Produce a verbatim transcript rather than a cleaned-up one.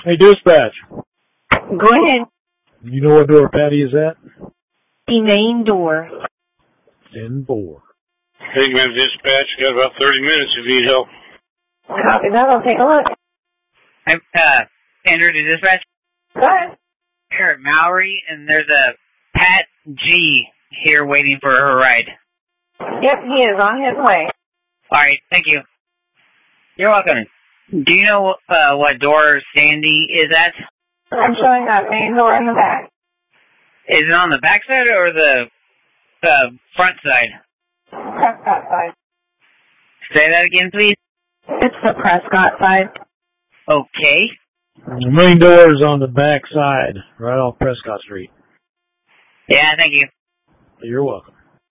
Hey, dispatch. Go ahead. You know what door Patty is at? The main door. ten four. Hey, man, dispatch. Got about thirty minutes if you need help. Copy that. I'll take a look. I'm, uh, Andrew to dispatch. Go ahead. Here at Mallory, and there's a Pat G here waiting for her ride. Yep, he is on his way. All right, thank you. You're welcome. Do you know uh, what door Sandy is at? I'm showing that main door in the back. Is it on the back side or the uh, front side? Prescott side. Say that again, please. It's the Prescott side. Okay. The main door is on the back side, right off Prescott Street. Yeah, thank you. You're welcome.